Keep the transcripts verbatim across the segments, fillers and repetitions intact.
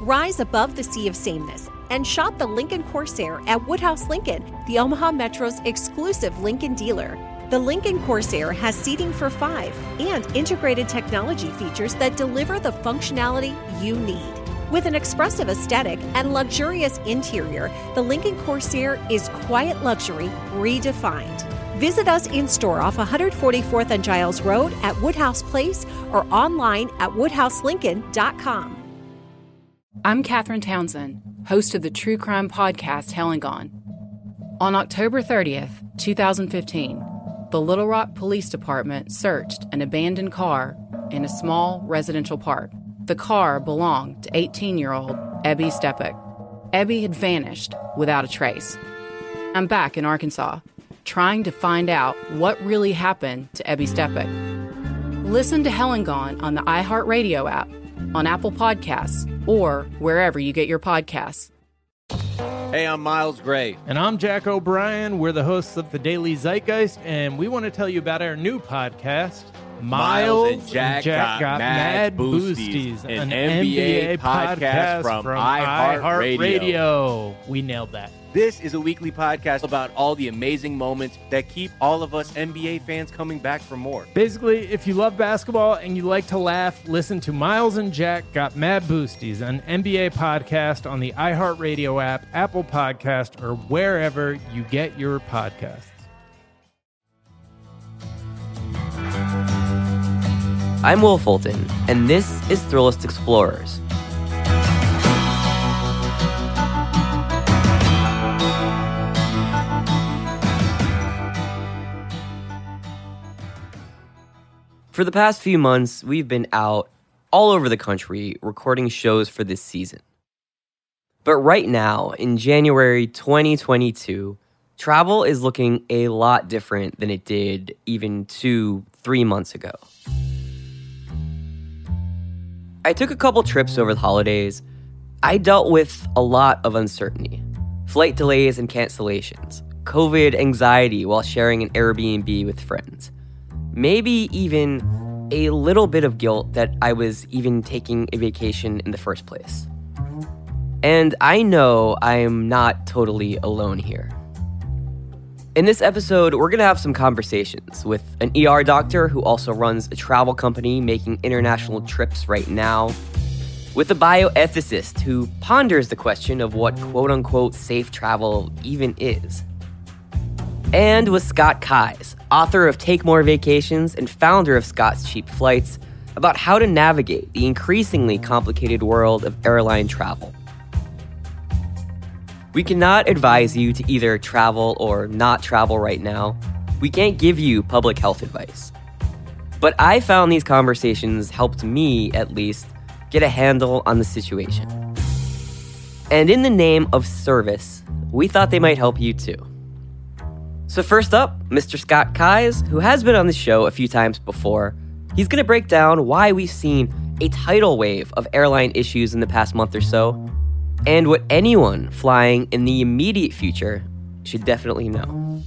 Rise above the sea of sameness and shop the Lincoln Corsair at Woodhouse Lincoln, the Omaha Metro's exclusive Lincoln dealer. The Lincoln Corsair has seating for five and integrated technology features that deliver the functionality you need. With an expressive aesthetic and luxurious interior, the Lincoln Corsair is quiet luxury redefined. Visit us in-store off one forty-fourth and Giles Road at Woodhouse Place or online at woodhouse lincoln dot com. I'm Katherine Townsend, host of the true crime podcast Hell and Gone. On October thirtieth, twenty fifteen, the Little Rock Police Department searched an abandoned car in a small residential park. The car belonged to eighteen-year-old Ebby Stepek. Ebby had vanished without a trace. I'm back in Arkansas, trying to find out what really happened to Ebby Stepek. Listen to Hell and Gone on the iHeartRadio app, on Apple Podcasts, or wherever you get your podcasts. Hey, I'm Miles Gray. And I'm Jack O'Brien. We're the hosts of the Daily Zeitgeist, and we want to tell you about our new podcast, Miles, Miles and Jack, and Jack got, got Mad Boosties, Boosties, an, an N B A podcast, podcast from, from iHeartRadio. iHeartRadio. We nailed that. This is a weekly podcast about all the amazing moments that keep all of us N B A fans coming back for more. Basically, if you love basketball and you like to laugh, listen to Miles and Jack Got Mad Boosties, an N B A podcast on the iHeartRadio app, Apple Podcast, or wherever you get your podcasts. I'm Will Fulton, and this is Thrillist Explorers. For the past few months, we've been out all over the country recording shows for this season. But right now, in January twenty twenty-two, travel is looking a lot different than it did even two, three months ago. I took a couple trips over the holidays. I dealt with a lot of uncertainty, flight delays and cancellations, COVID anxiety while sharing an Airbnb with friends. Maybe even a little bit of guilt that I was even taking a vacation in the first place. And I know I'm not totally alone here. In this episode, we're going to have some conversations with an E R doctor who also runs a travel company making international trips right now, with a bioethicist who ponders the question of what quote-unquote safe travel even is, and with Scott Keyes, author of Take More Vacations and founder of Scott's Cheap Flights, about how to navigate the increasingly complicated world of airline travel. We cannot advise you to either travel or not travel right now. We can't give you public health advice. But I found these conversations helped me, at least, get a handle on the situation. And in the name of service, we thought they might help you too. So first up, Mister Scott Keyes, who has been on the show a few times before. He's going to break down why we've seen a tidal wave of airline issues in the past month or so, and what anyone flying in the immediate future should definitely know.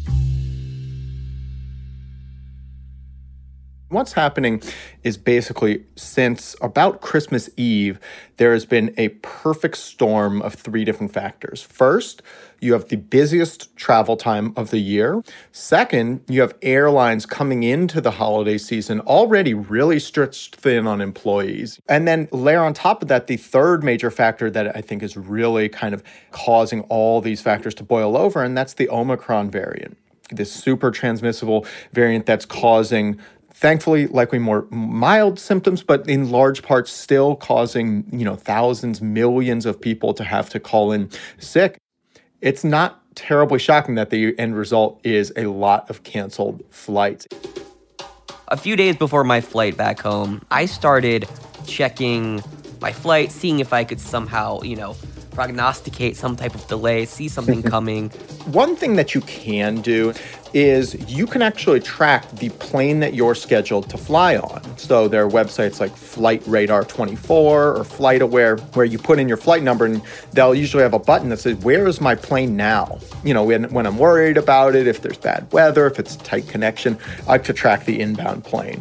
What's happening is basically since about Christmas Eve, there has been a perfect storm of three different factors. First, you have the busiest travel time of the year. Second, you have airlines coming into the holiday season already really stretched thin on employees. And then layer on top of that, the third major factor that I think is really kind of causing all these factors to boil over, and that's the Omicron variant, this super transmissible variant that's causing, thankfully, likely more mild symptoms, but in large part still causing, you know, thousands, millions of people to have to call in sick. It's not terribly shocking that the end result is a lot of canceled flights. A few days before my flight back home, I started checking my flight, seeing if I could somehow, you know, prognosticate some type of delay, see something coming. One thing that you can do is you can actually track the plane that you're scheduled to fly on. So there are websites like Flight Radar twenty-four or FlightAware where you put in your flight number and they'll usually have a button that says, where is my plane now? You know, when, when I'm worried about it, if there's bad weather, if it's a tight connection, I like to track the inbound plane.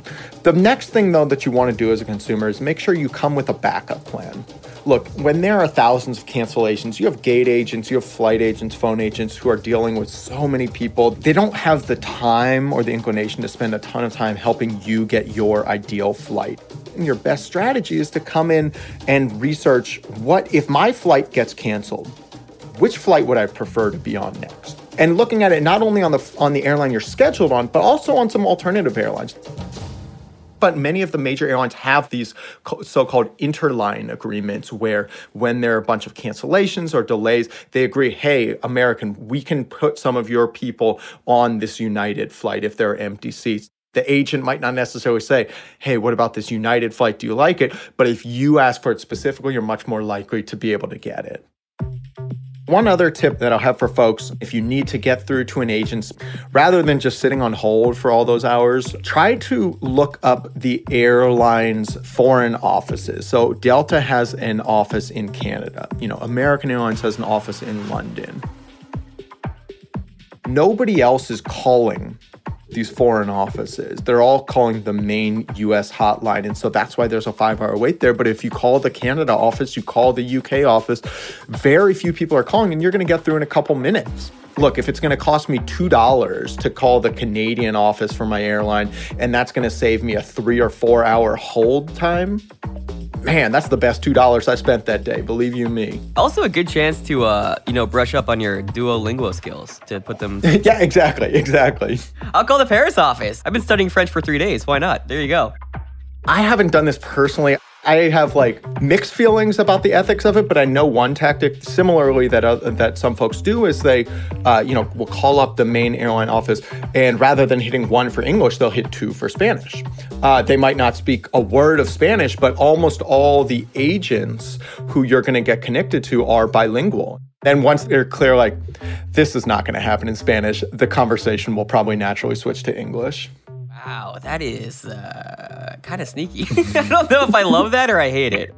The next thing, though, that you want to do as a consumer is make sure you come with a backup plan. Look, when there are thousands of cancellations, you have gate agents, you have flight agents, phone agents who are dealing with so many people. They don't have the time or the inclination to spend a ton of time helping you get your ideal flight. And your best strategy is to come in and research, what if my flight gets canceled? Which flight would I prefer to be on next? And looking at it not only on the on the airline you're scheduled on, but also on some alternative airlines. But many of the major airlines have these so-called interline agreements where when there are a bunch of cancellations or delays, they agree, hey, American, we can put some of your people on this United flight if there are empty seats. The agent might not necessarily say, hey, what about this United flight? Do you like it? But if you ask for it specifically, you're much more likely to be able to get it. One other tip that I'll have for folks, if you need to get through to an agent, rather than just sitting on hold for all those hours, try to look up the airline's foreign offices. So Delta has an office in Canada. You know, American Airlines has an office in London. Nobody else is calling these foreign offices. They're all calling the main U S hotline. And so that's why there's a five hour wait there. But if you call the Canada office, you call the U K office, very few people are calling and you're going to get through in a couple minutes. Look, if it's going to cost me two dollars to call the Canadian office for my airline, and that's going to save me a three or four hour hold time, man, that's the best two dollars I spent that day, believe you me. Also a good chance to, uh, you know, brush up on your Duolingo skills, to put them... Yeah, exactly, exactly. I'll call the Paris office. I've been studying French for three days. Why not? There you go. I haven't done this personally. I have like mixed feelings about the ethics of it, but I know one tactic similarly that uh, that some folks do is they, uh, you know, will call up the main airline office, and rather than hitting one for English, they'll hit two for Spanish. Uh, they might not speak a word of Spanish, but almost all the agents who you're going to get connected to are bilingual. And once they're clear, like, this is not going to happen in Spanish, the conversation will probably naturally switch to English. Wow, that is uh, kind of sneaky. I don't know if I love that or I hate it.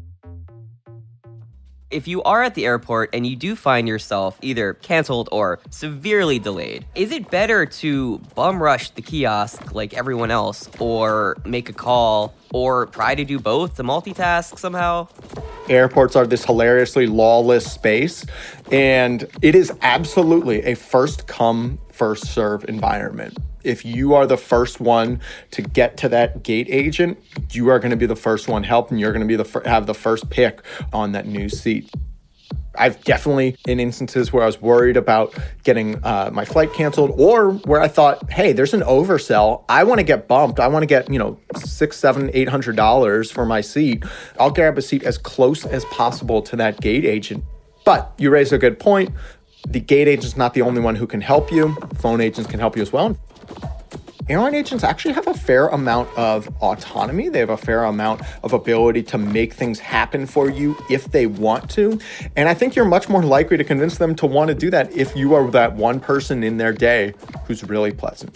If you are at the airport and you do find yourself either canceled or severely delayed, is it better to bum rush the kiosk like everyone else, or make a call, or try to do both to multitask somehow? Airports are this hilariously lawless space, and it is absolutely a first come, first serve environment. If you are the first one to get to that gate agent, you are going to be the first one helped, and you're going to be the fir- have the first pick on that new seat. I've definitely in instances where I was worried about getting uh, my flight canceled, or where I thought, hey, there's an oversell. I want to get bumped. I want to get, you know, six, seven, eight hundred dollars for my seat. I'll grab a seat as close as possible to that gate agent. But you raise a good point. The gate agent's not the only one who can help you. Phone agents can help you as well. Airline agents actually have a fair amount of autonomy. They have a fair amount of ability to make things happen for you if they want to. And I think you're much more likely to convince them to want to do that if you are that one person in their day who's really pleasant.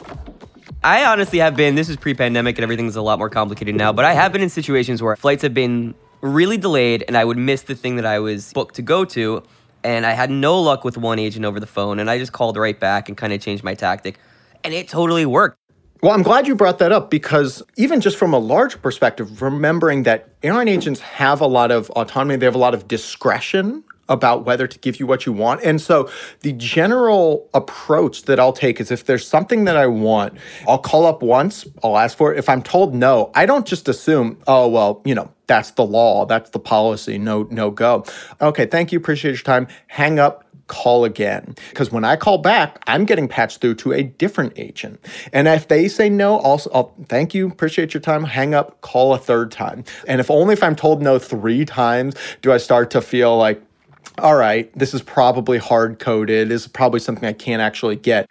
I honestly have been, this is pre-pandemic and everything's a lot more complicated now, but I have been in situations where flights have been really delayed and I would miss the thing that I was booked to go to. And I had no luck with one agent over the phone, and I just called right back and kind of changed my tactic. And it totally worked. Well, I'm glad you brought that up, because even just from a large perspective, remembering that airline agents have a lot of autonomy, they have a lot of discretion about whether to give you what you want. And so the general approach that I'll take is, if there's something that I want, I'll call up once, I'll ask for it. If I'm told no, I don't just assume, oh, well, you know, that's the law, that's the policy, no, no go. Okay, thank you, appreciate your time, hang up. Call again. Because when I call back, I'm getting patched through to a different agent. And if they say no, also, I'll thank you, appreciate your time, hang up, call a third time. And if only if I'm told no three times do I start to feel like, all right, this is probably hard-coded, this is probably something I can't actually get.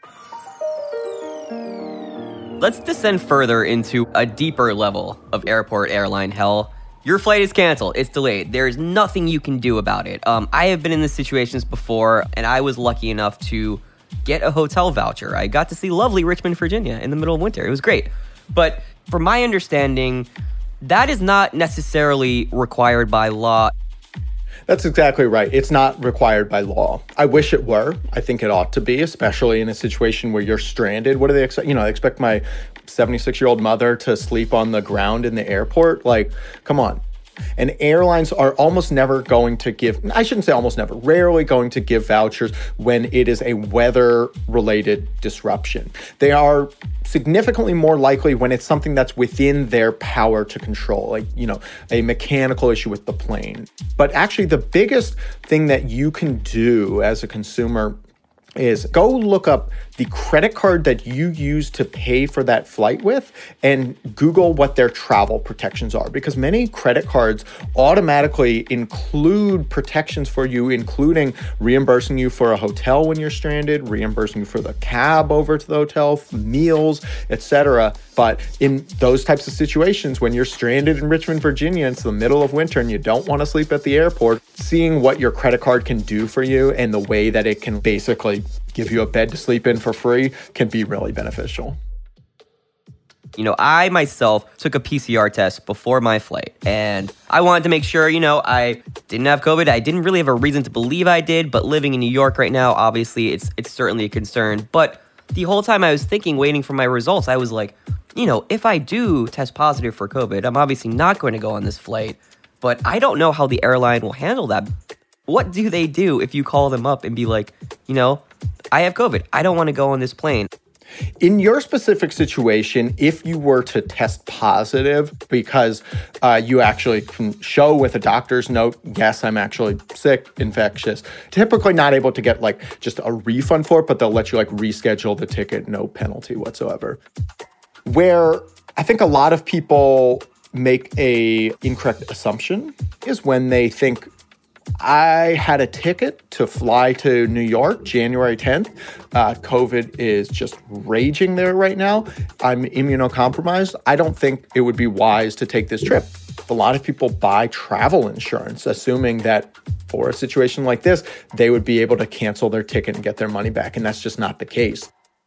Let's descend further into a deeper level of airport airline hell. Your flight is canceled. It's delayed. There's nothing you can do about it. Um, I have been in these situations before, and I was lucky enough to get a hotel voucher. I got to see lovely Richmond, Virginia in the middle of winter. It was great. But from my understanding, that is not necessarily required by law. That's exactly right. It's not required by law. I wish it were. I think it ought to be, especially in a situation where you're stranded. What do they expect? You know, they expect my seventy-six-year-old mother to sleep on the ground in the airport? Like, come on. And airlines are almost never going to give, I shouldn't say almost never, rarely going to give vouchers when it is a weather-related disruption. They are significantly more likely when it's something that's within their power to control, like, you know, a mechanical issue with the plane. But actually, the biggest thing that you can do as a consumer is go look up the credit card that you use to pay for that flight with and Google what their travel protections are, because many credit cards automatically include protections for you, including reimbursing you for a hotel when you're stranded, reimbursing you for the cab over to the hotel, meals, et cetera. But in those types of situations, when you're stranded in Richmond, Virginia, it's the middle of winter and you don't want to sleep at the airport, seeing what your credit card can do for you and the way that it can basically give you a bed to sleep in for free can be really beneficial. You know, I myself took a P C R test before my flight, and I wanted to make sure, you know, I didn't have COVID. I didn't really have a reason to believe I did, but living in New York right now, obviously, it's it's certainly a concern. But the whole time I was thinking, waiting for my results, I was like, you know, if I do test positive for COVID, I'm obviously not going to go on this flight, but I don't know how the airline will handle that. What do they do if you call them up and be like, you know, I have COVID, I don't want to go on this plane? In your specific situation, if you were to test positive because uh, you actually can show with a doctor's note, yes, I'm actually sick, infectious, typically not able to get like just a refund for it, but they'll let you like reschedule the ticket, no penalty whatsoever. Where I think a lot of people make a incorrect assumption is when they think, I had a ticket to fly to New York January tenth. Uh, COVID is just raging there right now. I'm immunocompromised. I don't think it would be wise to take this trip. A lot of people buy travel insurance, assuming that for a situation like this, they would be able to cancel their ticket and get their money back. And that's just not the case.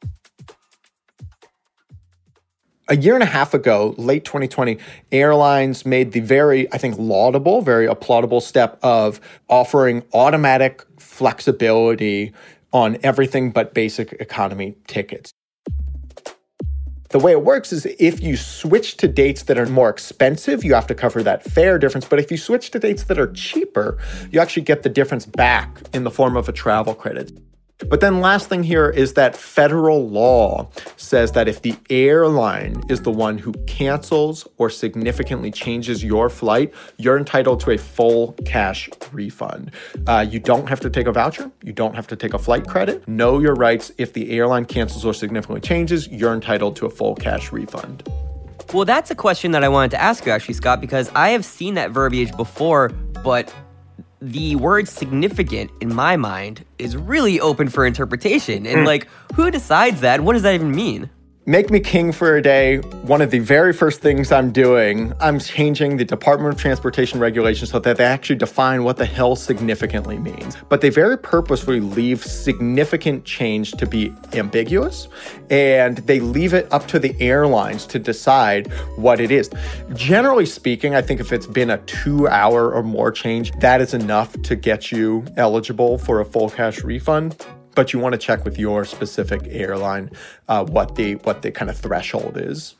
A year and a half ago, late twenty twenty, airlines made the very, I think, laudable, very applaudable step of offering automatic flexibility on everything but basic economy tickets. The way it works is if you switch to dates that are more expensive, you have to cover that fare difference. But if you switch to dates that are cheaper, you actually get the difference back in the form of a travel credit. But then last thing here is that federal law says that if the airline is the one who cancels or significantly changes your flight, you're entitled to a full cash refund. Uh, you don't have to take a voucher. You don't have to take a flight credit. Know your rights. If the airline cancels or significantly changes, you're entitled to a full cash refund. Well, that's a question that I wanted to ask you, actually, Scott, because I have seen that verbiage before, but the word significant, in my mind, is really open for interpretation. And, mm. like, who decides that? What does that even mean? Make me king for a day. One of the very first things I'm doing, I'm changing the Department of Transportation regulations so that they actually define what the hell significantly means. But they very purposefully leave significant change to be ambiguous, and they leave it up to the airlines to decide what it is. Generally speaking, I think if it's been a two hour or more change, that is enough to get you eligible for a full cash refund. But you want to check with your specific airline uh, what the what the kind of threshold is.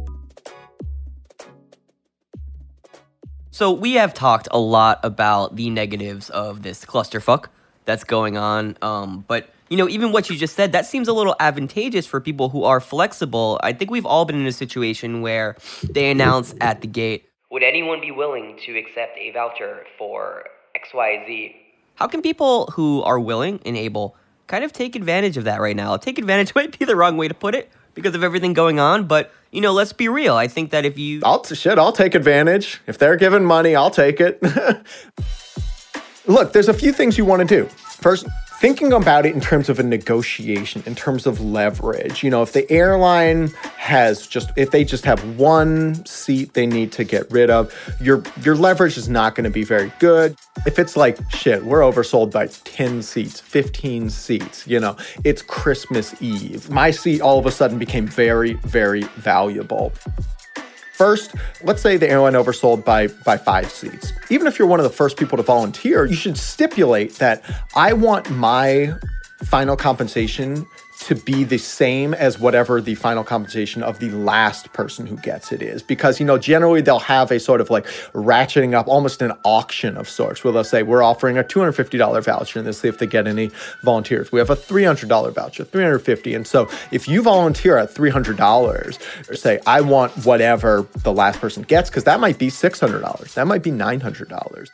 So we have talked a lot about the negatives of this clusterfuck that's going on. Um, but, you know, even what you just said, that seems a little advantageous for people who are flexible. I think we've all been in a situation where they announce at the gate, would anyone be willing to accept a voucher for X Y Z? How can people who are willing and able kind of take advantage of that right now? Take advantage might be the wrong way to put it because of everything going on, but, you know, let's be real. I think that if you... I'll, shit, I'll take advantage. If they're giving money, I'll take it. Look, there's a few things you want to do. First, thinking about it in terms of a negotiation, in terms of leverage. You know, if the airline has just, if they just have one seat they need to get rid of, your your leverage is not going to be very good. If it's like, shit, we're oversold by ten seats, fifteen seats, you know, it's Christmas Eve. My seat all of a sudden became very, very valuable. First, let's say the airline oversold by, by five seats. Even if you're one of the first people to volunteer, you should stipulate that I want my final compensation to be the same as whatever the final compensation of the last person who gets it is. Because, you know, generally they'll have a sort of like ratcheting up, almost an auction of sorts, where they'll say, we're offering a two hundred fifty dollars voucher, and they'll see if they get any volunteers. We have a three hundred dollars voucher, three hundred fifty dollars. And so if you volunteer at three hundred dollars, or say, I want whatever the last person gets, because that might be six hundred dollars, that might be nine hundred dollars.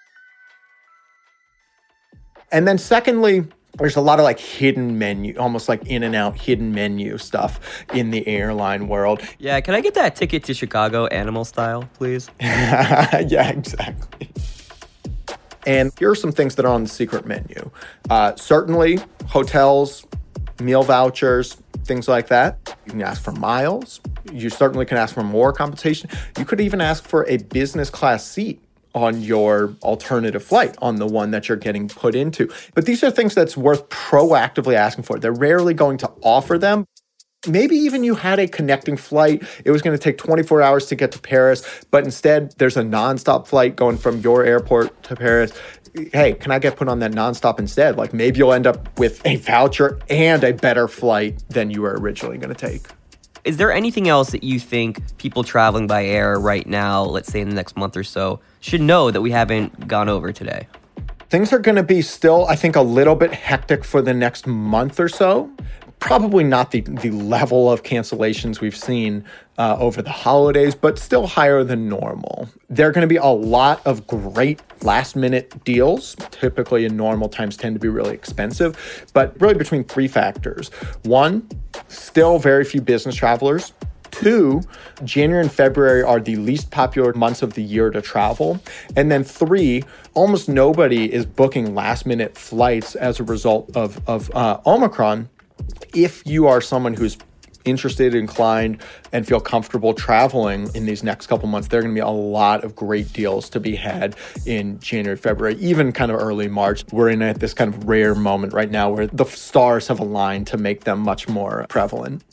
And then secondly, there's a lot of like hidden menu, almost like in and out hidden menu stuff in the airline world. Yeah, can I get that ticket to Chicago animal style, please? Yeah, exactly. And here are some things that are on the secret menu. Uh, certainly hotels, meal vouchers, things like that. You can ask for miles. You certainly can ask for more compensation. You could even ask for a business class seat on your alternative flight, on the one that you're getting put into. But these are things that's worth proactively asking for. They're rarely going to offer them. Maybe even you had a connecting flight. It was going to take twenty-four hours to get to Paris, but instead there's a nonstop flight going from your airport to Paris. Hey, can I get put on that nonstop instead? Like maybe you'll end up with a voucher and a better flight than you were originally going to take. Is there anything else that you think people traveling by air right now, let's say in the next month or so, should know that we haven't gone over today? Things are going to be still, I think, a little bit hectic for the next month or so. Probably not the, the level of cancellations we've seen uh, over the holidays, but still higher than normal. There are going to be a lot of great last-minute deals. Typically, in normal times, tend to be really expensive, but really between three factors. One, still very few business travelers. Two, January and February are the least popular months of the year to travel. And then three, almost nobody is booking last-minute flights as a result of, of uh, Omicron. If you are someone who's interested, inclined, and feel comfortable traveling in these next couple months, there are going to be a lot of great deals to be had in January, February, even kind of early March. We're in at this kind of rare moment right now where the stars have aligned to make them much more prevalent.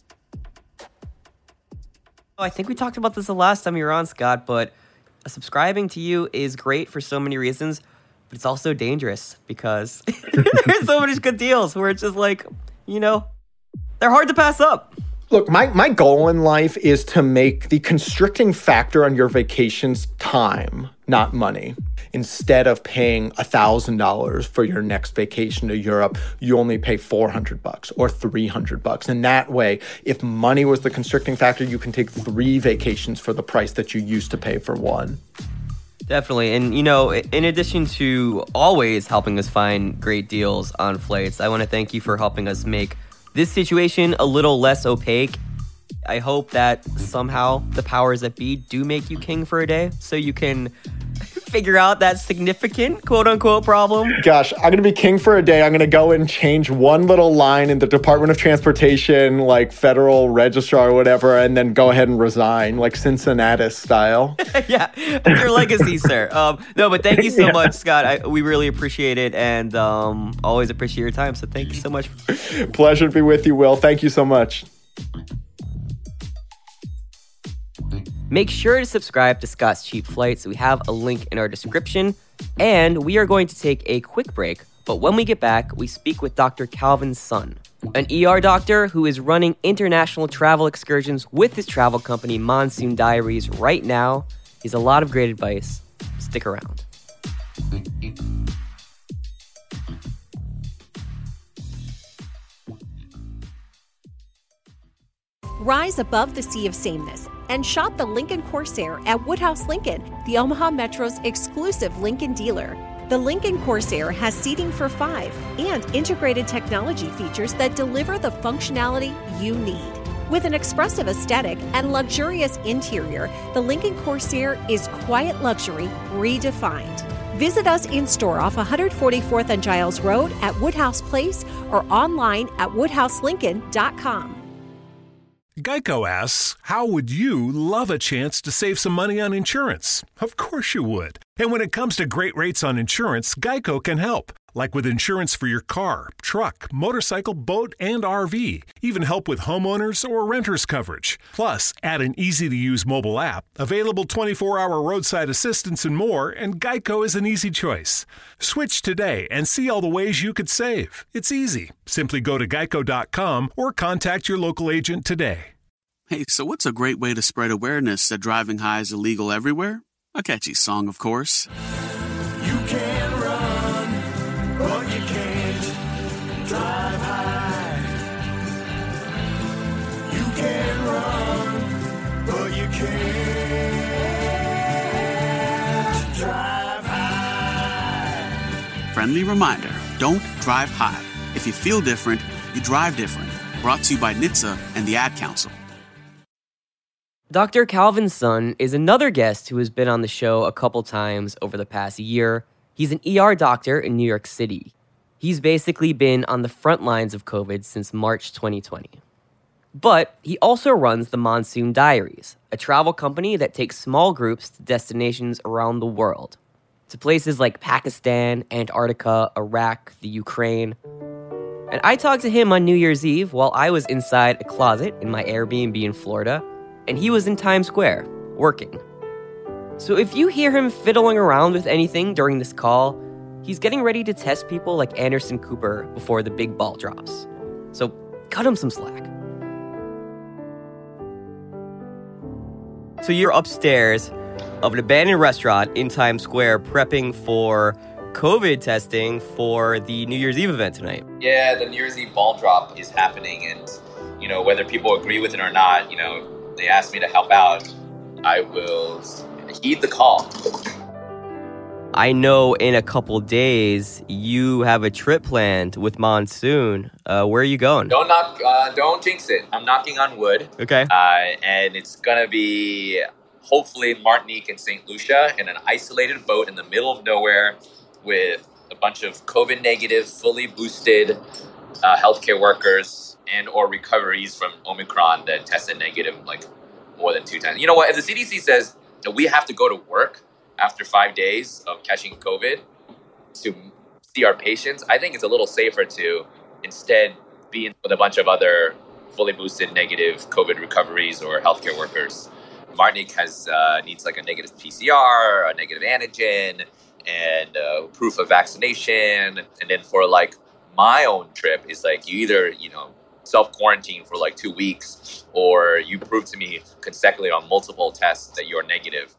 I think we talked about this the last time you were on, Scott, but subscribing to you is great for so many reasons, but it's also dangerous because there's so many good deals where it's just like, you know, they're hard to pass up. Look, my, my goal in life is to make the constricting factor on your vacations time, not money. Instead of paying one thousand dollars for your next vacation to Europe, you only pay four hundred bucks or three hundred bucks. And that way, if money was the constricting factor, you can take three vacations for the price that you used to pay for one. Definitely. And, you know, in addition to always helping us find great deals on flights, I want to thank you for helping us make this situation a little less opaque. I hope that somehow the powers that be do make you king for a day so you can figure out that significant quote-unquote problem. Gosh, I'm going to be king for a day. I'm going to go and change one little line in the Department of Transportation, like federal registrar or whatever, and then go ahead and resign, like Cincinnatus style. Yeah, your legacy, sir. Um, no, but thank you so yeah. much, Scott. I, we really appreciate it, and um, always appreciate your time, so thank you so much. Pleasure to be with you, Will. Thank you so much. Make sure to subscribe to Scott's Cheap Flights. We have a link in our description. And we are going to take a quick break. But when we get back, we speak with Doctor Calvin Sun, an E R doctor who is running international travel excursions with his travel company, Monsoon Diaries, right now. He has a lot of great advice. Stick around. Rise above the sea of sameness and shop the Lincoln Corsair at Woodhouse Lincoln, the Omaha Metro's exclusive Lincoln dealer. The Lincoln Corsair has seating for five and integrated technology features that deliver the functionality you need. With an expressive aesthetic and luxurious interior, the Lincoln Corsair is quiet luxury redefined. Visit us in-store off one forty-fourth and Giles Road at Woodhouse Place or online at woodhouse lincoln dot com. Geico asks, how would you love a chance to save some money on insurance? Of course you would. And when it comes to great rates on insurance, Geico can help. like with insurance for your car, truck, motorcycle, boat, and R V. Even help with homeowners or renters coverage. Plus, add an easy-to-use mobile app, available twenty-four hour roadside assistance and more, and Geico is an easy choice. Switch today and see all the ways you could save. It's easy. Simply go to geico dot com or contact your local agent today. Hey, so what's a great way to spread awareness that driving high is illegal everywhere? A catchy song, of course. You can run, but you can't drive high. You can run, but you can't drive high. Friendly reminder, don't drive high. If you feel different, you drive different. Brought to you by N H T S A and the Ad Council. Doctor Calvin Sun is another guest who has been on the show a couple times over the past year. He's an E R doctor in New York City. He's basically been on the front lines of COVID since March twenty twenty. But he also runs the Monsoon Diaries, a travel company that takes small groups to destinations around the world, to places like Pakistan, Antarctica, Iraq, the Ukraine. And I talked to him on New Year's Eve while I was inside a closet in my Airbnb in Florida, and he was in Times Square, working. So if you hear him fiddling around with anything during this call, he's getting ready to test people like Anderson Cooper before the big ball drops. So cut him some slack. So you're upstairs of an abandoned restaurant in Times Square prepping for COVID testing for the New Year's Eve event tonight. Yeah, the New Year's Eve ball drop is happening, and, you know, whether people agree with it or not, you know, they asked me to help out, I will heed the call. I know in a couple days you have a trip planned with Monsoon. Uh, where are you going? Don't knock, uh, don't jinx it. I'm knocking on wood. Okay. Uh, and it's gonna be hopefully Martinique and Saint Lucia in an isolated boat in the middle of nowhere with a bunch of COVID negative, fully boosted uh, healthcare workers and or recoveries from Omicron that tested negative like more than two times. You know what? If the C D C says that we have to go to work after five days of catching COVID to see our patients, I think it's a little safer to instead be with a bunch of other fully boosted negative COVID recoveries or healthcare workers. Martinique has uh, needs like a negative P C R, a negative antigen, and uh, proof of vaccination. And then for like my own trip is like you either, you know, self-quarantine for like two weeks or you prove to me consecutively on multiple tests that you're negative.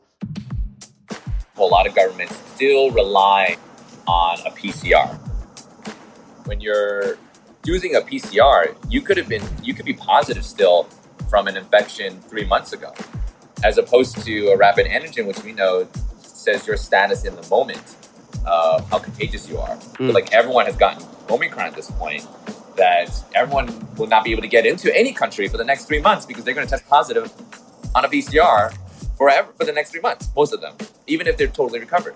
A lot of governments still rely on a P C R. When you're using a P C R, you could have been, you could be positive still from an infection three months ago, as opposed to a rapid antigen, which we know says your status in the moment, uh, how contagious you are. Mm. So like everyone has gotten Omicron at this point, that everyone will not be able to get into any country for the next three months because they're going to test positive on a P C R forever for the next three months, most of them, even if they're totally recovered.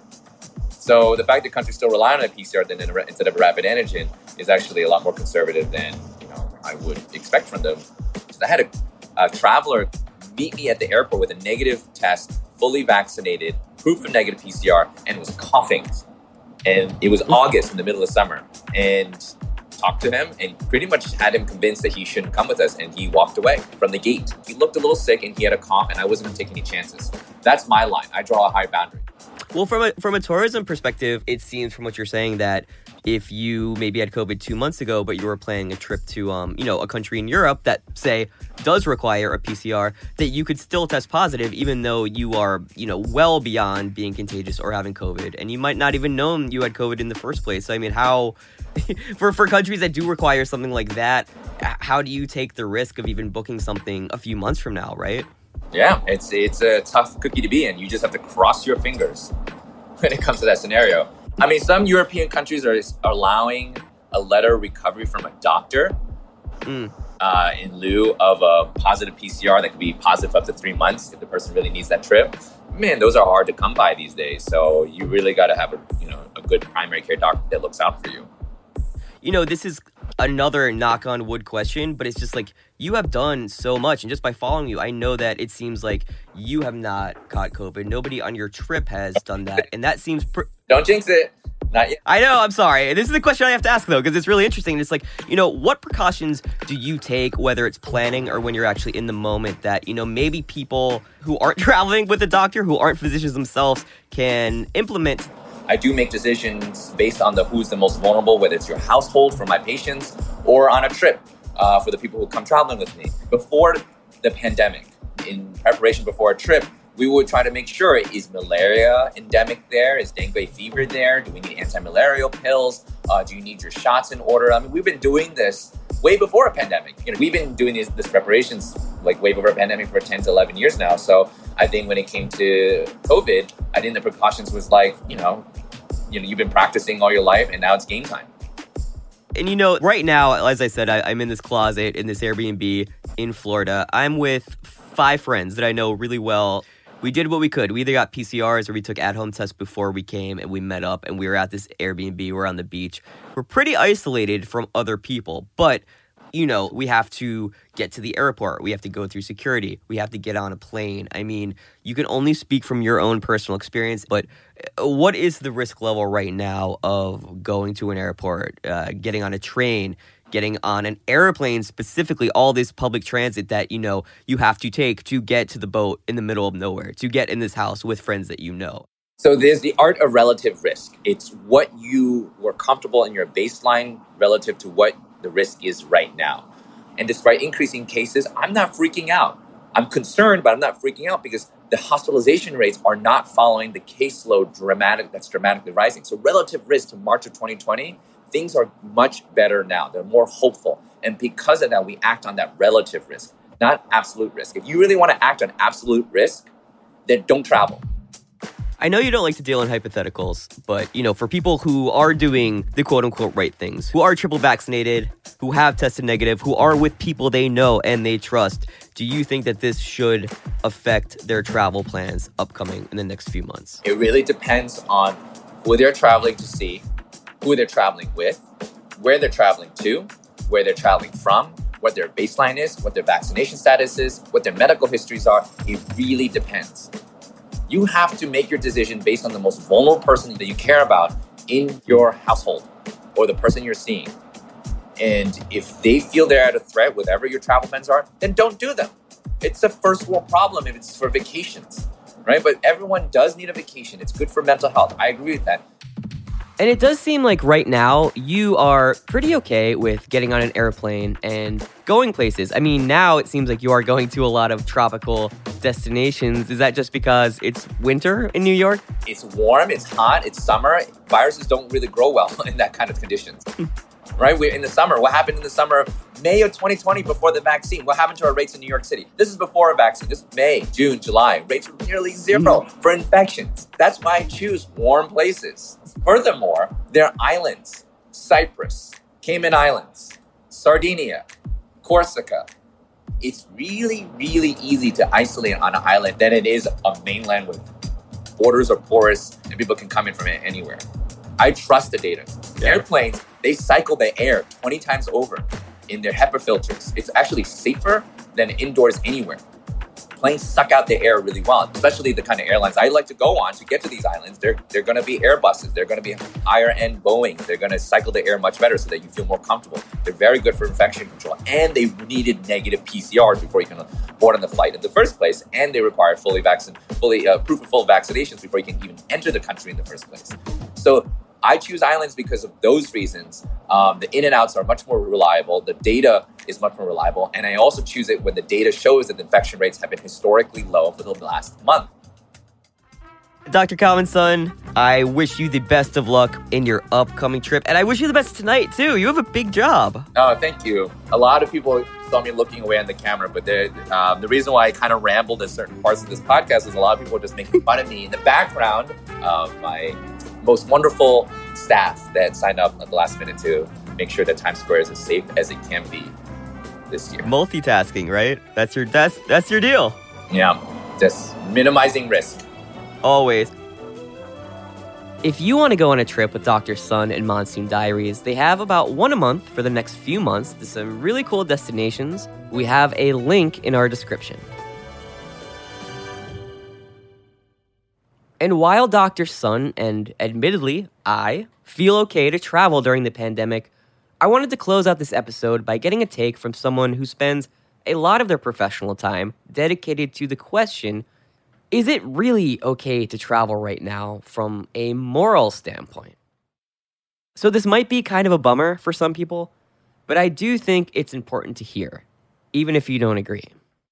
So the fact that countries still rely on a P C R than instead of a rapid antigen is actually a lot more conservative than, you know, I would expect from them. So I had a, a traveler meet me at the airport with a negative test, fully vaccinated, proof of negative P C R, and was coughing. And it was August in the middle of summer. And talked to him and pretty much had him convinced that he shouldn't come with us, and he walked away from the gate. He looked a little sick and he had a cough, and I wasn't going to take any chances. That's my line. I draw a high boundary. Well, from a from a tourism perspective, it seems from what you're saying that if you maybe had COVID two months ago, but you were planning a trip to, um, you know, a country in Europe that, say, does require a P C R, that you could still test positive even though you are, you know, well beyond being contagious or having COVID, and you might not even know you had COVID in the first place. So, I mean, how, for, for countries that do require something like that, how do you take the risk of even booking something a few months from now, right? Yeah, it's it's a tough cookie to be in. You just have to cross your fingers when it comes to that scenario. I mean, some European countries are allowing a letter of recovery from a doctor mm. uh, in lieu of a positive P C R that could be positive for up to three months if the person really needs that trip. Man, those are hard to come by these days. So you really got to have a you know a good primary care doctor that looks out for you. You know, this is another knock on wood question, but it's just like you have done so much, and just by following you, I know that it seems like you have not caught COVID. Nobody on your trip has done that, and that seems pr- don't jinx it. Not yet. I know, I'm sorry. This is the question I have to ask, though, because it's really interesting. It's like, you know, what precautions do you take, whether it's planning or when you're actually in the moment, that, you know, maybe people who aren't traveling with a doctor, who aren't physicians themselves, can implement? I do make decisions based on the who's the most vulnerable, whether it's your household for my patients or on a trip uh, for the people who come traveling with me. Before the pandemic, in preparation before a trip, we would try to make sure, is malaria endemic there? Is dengue fever there? Do we need anti-malarial pills? Uh, do you need your shots in order? I mean, we've been doing this way before a pandemic. You know, we've been doing these this preparations like way before a pandemic for ten to eleven years now. So I think when it came to COVID, I think the precautions was like, you know, you know, you've been practicing all your life and now it's game time. And, you know, right now, as I said, I, I'm in this closet in this Airbnb in Florida. I'm with five friends that I know really well. We did what we could. We either got P C Rs or we took at-home tests before we came, and we met up, and we were at this Airbnb. We're on the beach. We're pretty isolated from other people, but, you know, we have to get to the airport. We have to go through security. We have to get on a plane. I mean, you can only speak from your own personal experience, but what is the risk level right now of going to an airport, uh, getting on a train, getting on an airplane, specifically all this public transit that, you know, you have to take to get to the boat in the middle of nowhere, to get in this house with friends that you know? So there's the art of relative risk. It's what you were comfortable in your baseline relative to what the risk is right now. And despite increasing cases, I'm not freaking out. I'm concerned, but I'm not freaking out because the hospitalization rates are not following the caseload dramatic that's dramatically rising. So relative risk to March of twenty twenty, things are much better now. They're more hopeful. And because of that, we act on that relative risk, not absolute risk. If you really want to act on absolute risk, then don't travel. I know you don't like to deal in hypotheticals, but, you know, for people who are doing the quote-unquote right things, who are triple vaccinated, who have tested negative, who are with people they know and they trust, do you think that this should affect their travel plans upcoming in the next few months? It really depends on who they're traveling to see, who they're traveling with, where they're traveling to, where they're traveling from, what their baseline is, what their vaccination status is, what their medical histories are. It really depends. You have to make your decision based on the most vulnerable person that you care about in your household or the person you're seeing. And if they feel they're at a threat, whatever your travel plans are, then don't do them. It's a first world problem if it's for vacations, right? But everyone does need a vacation. It's good for mental health. I agree with that. And it does seem like right now you are pretty okay with getting on an airplane and going places. I mean, now it seems like you are going to a lot of tropical destinations. Is that just because it's winter in New York? It's warm, it's hot, it's summer. Viruses don't really grow well in that kind of conditions, right? We're in the summer. What happened in the summer of May of twenty twenty before the vaccine? What happened to our rates in New York City? This is before a vaccine. This is May, June, July. Rates were nearly zero mm. for infections. That's why I choose warm places. Furthermore, there are islands, Cyprus, Cayman Islands, Sardinia, Corsica. It's really, really easy to isolate on an island than it is a mainland with borders are porous and people can come in from anywhere. I trust the data. Yeah. Airplanes, they cycle the air twenty times over in their HEPA filters. It's actually safer than indoors anywhere. Planes suck out the air really well, especially the kind of airlines I like to go on to get to these islands. They're they're going to be Airbuses. They're going to be higher end Boeing. They're going to cycle the air much better so that you feel more comfortable. They're very good for infection control. And they needed negative P C Rs before you can board on the flight in the first place. And they require fully vaccine, fully uh, proof of full vaccinations before you can even enter the country in the first place. So I choose islands because of those reasons. Um, the in and outs are much more reliable. The data is much more reliable. And I also choose it when the data shows that the infection rates have been historically low for the last month. Doctor Common-Sun, I wish you the best of luck in your upcoming trip. And I wish you the best tonight, too. You have a big job. Oh, thank you. A lot of people saw me looking away on the camera, but um, the reason why I kind of rambled at certain parts of this podcast is a lot of people are just making fun of me. In the background, uh, my most wonderful staff that signed up at the last minute to make sure that Times Square is as safe as it can be this year. Multitasking, right? That's your that's that's your deal. Yeah, just minimizing risk. Always. If you want to go on a trip with Doctor Sun and Monsoon Diaries, they have about one a month for the next few months to some really cool destinations. We have a link in our description. And while Doctor Sun and admittedly I feel okay to travel during the pandemic, I wanted to close out this episode by getting a take from someone who spends a lot of their professional time dedicated to the question, is it really okay to travel right now from a moral standpoint? So this might be kind of a bummer for some people, but I do think it's important to hear, even if you don't agree.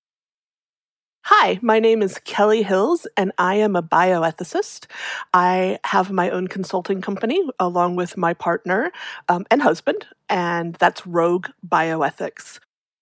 Hi, my name is Kelly Hills, and I am a bioethicist. I have my own consulting company along with my partner um, and husband, and that's Rogue Bioethics.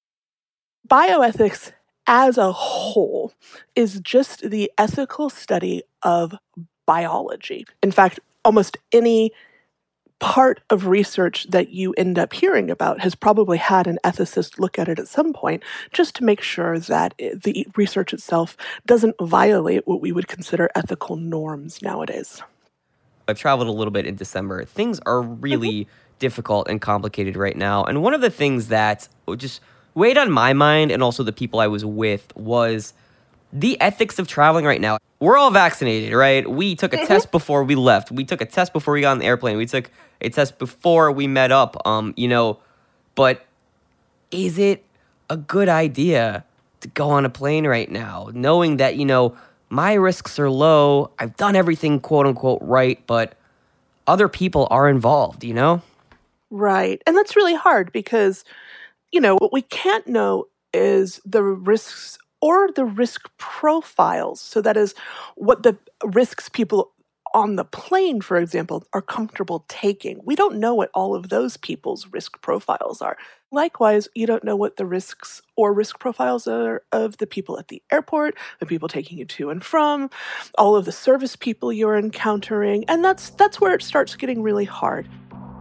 Bioethics as a whole is just the ethical study of biology. In fact, almost any part of research that you end up hearing about has probably had an ethicist look at it at some point, just to make sure that it, the research itself doesn't violate what we would consider ethical norms nowadays. I've traveled a little bit in December. Things are really mm-hmm. difficult and complicated right now. And one of the things that just weighed on my mind and also the people I was with was the ethics of traveling right now. We're all vaccinated, right? We took a mm-hmm. test before we left. We took a test before we got on the airplane. We took a test before we met up, um, you know. But is it a good idea to go on a plane right now, knowing that, you know, my risks are low, I've done everything quote-unquote right, but other people are involved, you know? Right. And that's really hard because, you know, what we can't know is the risks or the risk profiles. So that is what the risks people on the plane, for example, are comfortable taking. We don't know what all of those people's risk profiles are. Likewise, you don't know what the risks or risk profiles are of the people at the airport, the people taking you to and from, all of the service people you're encountering, and that's that's where it starts getting really hard.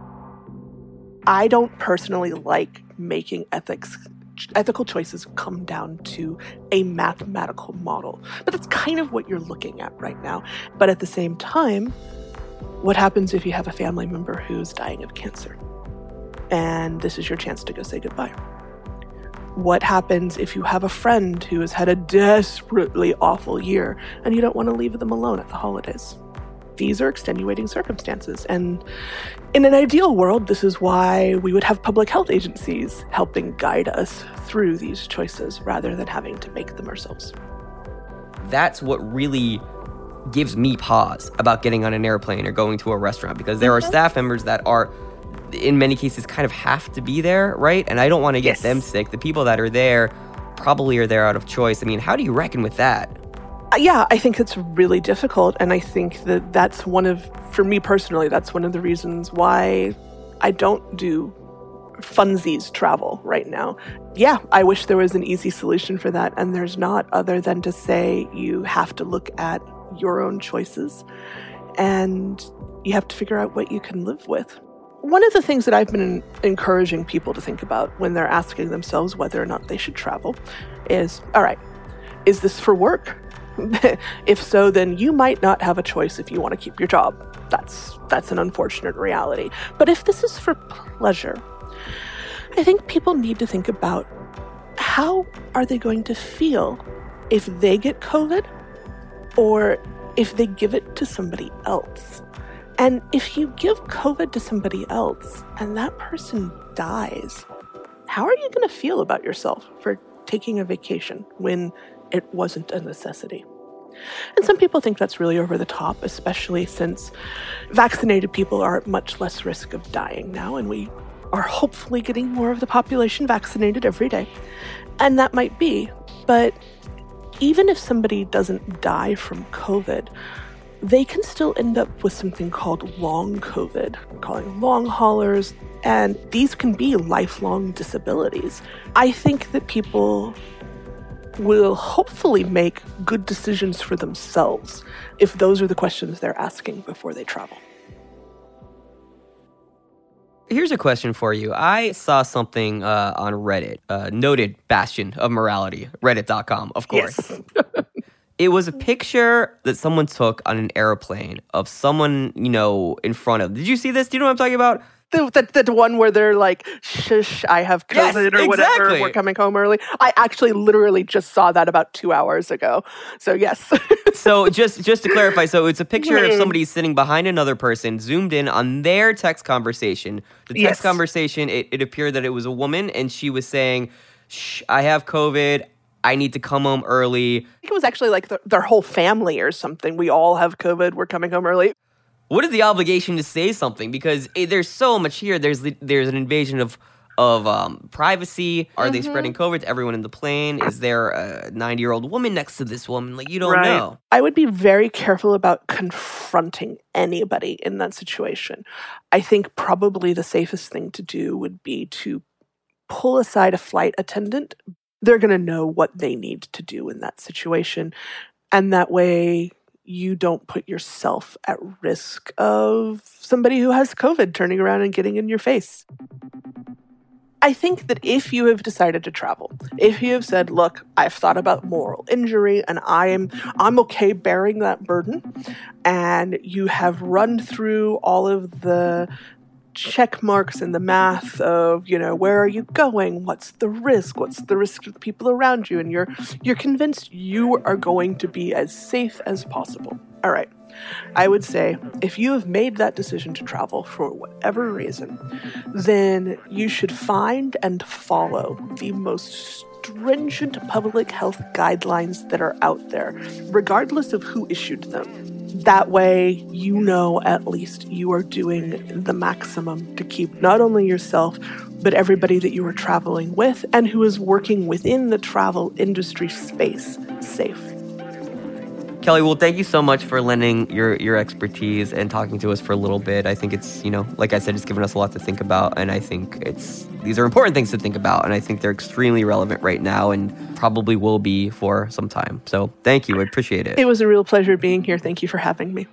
I don't personally like making ethics ethical choices come down to a mathematical model. But that's kind of what you're looking at right now. But at the same time, what happens if you have a family member who's dying of cancer? And this is your chance to go say goodbye. What happens if you have a friend who has had a desperately awful year and you don't want to leave them alone at the holidays? These are extenuating circumstances. And in an ideal world, this is why we would have public health agencies helping guide us through these choices rather than having to make them ourselves. That's what really gives me pause about getting on an airplane or going to a restaurant, because there mm-hmm. are staff members that are, in many cases, kind of have to be there, right? And I don't want to get yes. them sick. The people that are there probably are there out of choice. I mean, how do you reckon with that? Yeah, I think it's really difficult, and I think that that's one of, for me personally, that's one of the reasons why I don't do funsies travel right now. Yeah, I wish there was an easy solution for that, and there's not, other than to say you have to look at your own choices, and you have to figure out what you can live with. One of the things that I've been encouraging people to think about when they're asking themselves whether or not they should travel is, all right, is this for work? If so, then you might not have a choice if you want to keep your job. That's that's an unfortunate reality. But if this is for pleasure, I think people need to think about how are they going to feel if they get COVID or if they give it to somebody else. And if you give COVID to somebody else and that person dies, how are you going to feel about yourself for taking a vacation when it wasn't a necessity? And some people think that's really over the top, especially since vaccinated people are at much less risk of dying now, and we are hopefully getting more of the population vaccinated every day. And that might be, but even if somebody doesn't die from COVID, they can still end up with something called long COVID, calling long haulers, and these can be lifelong disabilities. I think that people will hopefully make good decisions for themselves if those are the questions they're asking before they travel. Here's a question for you. I saw something uh, on Reddit, uh, noted bastion of morality, reddit dot com, of course. Yes. It was a picture that someone took on an airplane of someone, you know, in front of. Did you see this? Do you know what I'm talking about? The, the, the one where they're like, shush, I have COVID Yes, or whatever, exactly. we're coming home early. I actually literally just saw that about two hours ago. So yes. So just just to clarify, so it's a picture of somebody sitting behind another person, zoomed in on their text conversation. The text Yes. conversation, it, it appeared that it was a woman, and she was saying, shh, I have COVID. I need to come home early. I think it was actually like the, their whole family or something. We all have COVID. We're coming home early. What is the obligation to say something? Because eh, there's so much here. There's the- there's an invasion of of um, privacy. Are they spreading COVID to everyone in the plane? Is there a ninety-year-old woman next to this woman? Like, you don't Right. know. I would be very careful about confronting anybody in that situation. I think probably the safest thing to do would be to pull aside a flight attendant. They're going to know what they need to do in that situation. And that way you don't put yourself at risk of somebody who has COVID turning around and getting in your face. I think that if you have decided to travel, if you have said, look, I've thought about moral injury and I am I'm okay bearing that burden, and you have run through all of the check marks and the math of, you know, where are you going? What's the risk? What's the risk to the people around you? And you're you're convinced you are going to be as safe as possible. All right. I would say if you have made that decision to travel for whatever reason, then you should find and follow the most stringent public health guidelines that are out there, regardless of who issued them. That way, you know at least you are doing the maximum to keep not only yourself, but everybody that you are traveling with and who is working within the travel industry space safe. Kelly, well, thank you so much for lending your, your expertise and talking to us for a little bit. I think it's, you know, like I said, it's given us a lot to think about. And I think it's these are important things to think about. And I think they're extremely relevant right now and probably will be for some time. So thank you. I appreciate it. It was a real pleasure being here. Thank you for having me.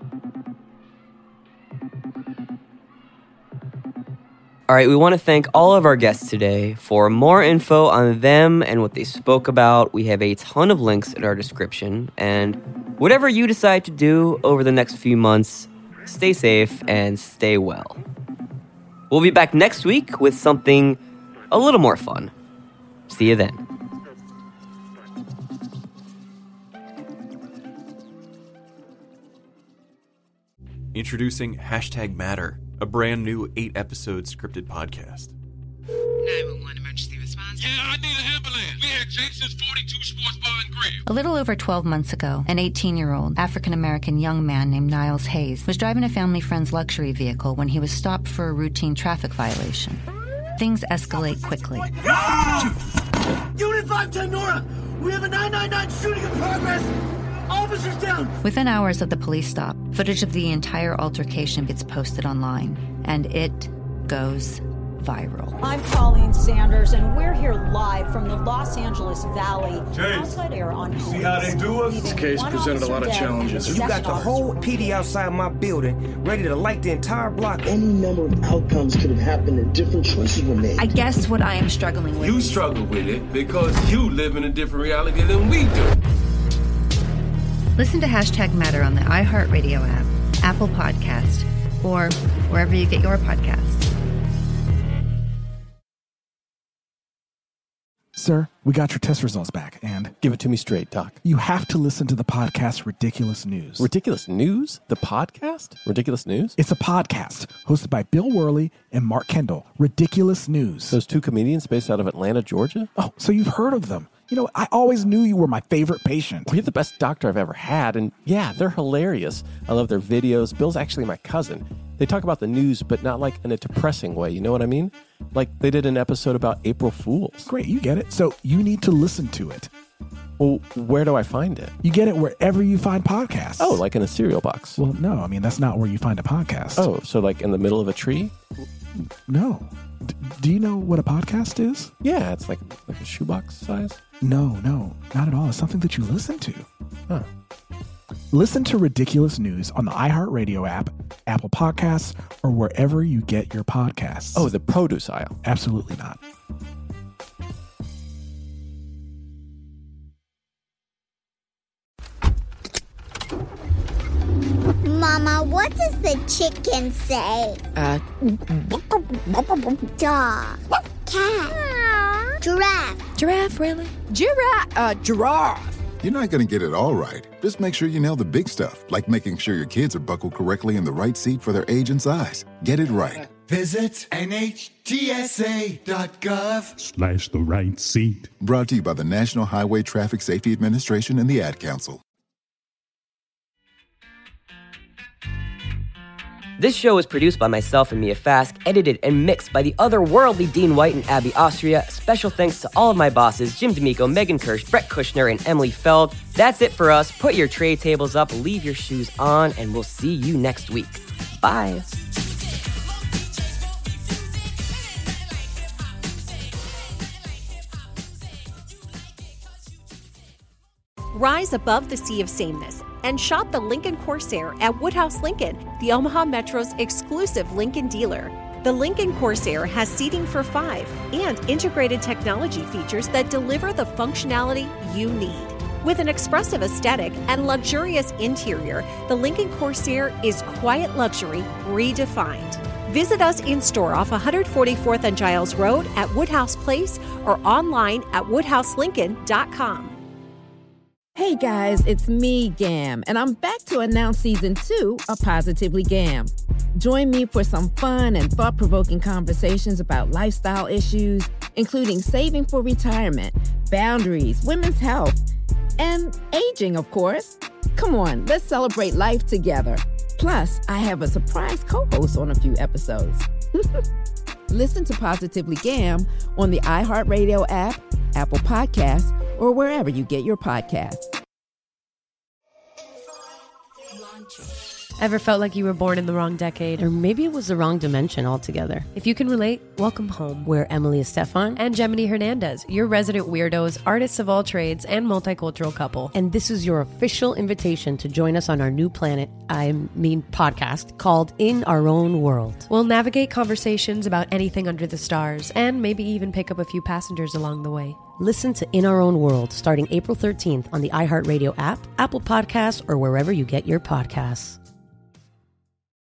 All right, we want to thank all of our guests today. For more info on them and what they spoke about, we have a ton of links in our description. And whatever you decide to do over the next few months, stay safe and stay well. We'll be back next week with something a little more fun. See you then. Introducing Hashtag Matter, a brand new eight-episode scripted podcast. nine one one emergency response. Yeah, I need an ambulance. We at Jason's forty-two Sports Bar and Grill. A little over twelve months ago, an eighteen-year-old African-American young man named Niles Hayes was driving a family friend's luxury vehicle when he was stopped for a routine traffic violation. Things escalate quickly. Unit five ten Nora, we have a nine nine nine shooting in progress. Officers down. Within hours of the police stop, footage of the entire altercation gets posted online, and it goes viral. I'm Colleen Sanders, and we're here live from the Los Angeles Valley. Chase, outside air on you see how they do us? This case presented a lot of challenges. You got the whole P D outside my building, ready to light the entire block. Any number of outcomes could have happened and different choices were made. I guess what I am struggling with. You struggle with it because you live in a different reality than we do. Listen to Hashtag Matter on the iHeartRadio app, Apple Podcast, or wherever you get your podcasts. Sir, we got your test results back, and... Give it to me straight, Doc. You have to listen to the podcast Ridiculous News. Ridiculous News? The podcast? Ridiculous News? It's a podcast hosted by Bill Worley and Mark Kendall. Ridiculous News. Those two comedians based out of Atlanta, Georgia? Oh, so you've heard of them. You know, I always knew you were my favorite patient. Well, you're the best doctor I've ever had, and yeah, they're hilarious. I love their videos. Bill's actually my cousin. They talk about the news, but not like in a depressing way, you know what I mean? Like they did an episode about April Fools. Great, you get it. So you need to listen to it. Well, where do I find it? You get it wherever you find podcasts. Oh, like in a cereal box? Well, no, I mean, that's not where you find a podcast. Oh, so like in the middle of a tree? No. D- do you know what a podcast is? Yeah, it's like like a shoebox size. No, no, not at all. It's something that you listen to. Huh. Listen to Ridiculous News on the iHeartRadio app, Apple Podcasts, or wherever you get your podcasts. Oh, the produce aisle. Absolutely not. Mama, what does the chicken say? Uh. Dog. Cat. Giraffe. Giraffe, really? Giraffe. Uh, giraffe. You're not going to get it all right. Just make sure you nail the big stuff, like making sure your kids are buckled correctly in the right seat for their age and size. Get it right. Visit N H T S A dot gov Slash the right seat. Brought to you by the National Highway Traffic Safety Administration and the Ad Council. This show is produced by myself and Mia Fask, edited and mixed by the otherworldly Dean White and Abby Austria. Special thanks to all of my bosses, Jim D'Amico, Megan Kirsch, Brett Kushner, and Emily Feld. That's it for us. Put your tray tables up, leave your shoes on, and we'll see you next week. Bye. Rise above the sea of sameness and shop the Lincoln Corsair at Woodhouse Lincoln, the Omaha Metro's exclusive Lincoln dealer. The Lincoln Corsair has seating for five and integrated technology features that deliver the functionality you need. With an expressive aesthetic and luxurious interior, the Lincoln Corsair is quiet luxury redefined. Visit us in-store off one forty-fourth and Giles Road at Woodhouse Place or online at woodhouse lincoln dot com. Hey guys, it's me, Gam, and I'm back to announce season two of Positively Gam. Join me for some fun and thought-provoking conversations about lifestyle issues, including saving for retirement, boundaries, women's health, and aging, of course. Come on, let's celebrate life together. Plus, I have a surprise co-host on a few episodes. Listen to Positively Gam on the iHeartRadio app, Apple Podcasts, or wherever you get your podcasts. Ever felt like you were born in the wrong decade? Or maybe it was the wrong dimension altogether? If you can relate, welcome home. We're Emily Estefan and Gemini Hernandez, your resident weirdos, artists of all trades, and multicultural couple. And this is your official invitation to join us on our new planet, I mean podcast, called In Our Own World. We'll navigate conversations about anything under the stars, and maybe even pick up a few passengers along the way. Listen to In Our Own World starting April thirteenth on the iHeartRadio app, Apple Podcasts, or wherever you get your podcasts.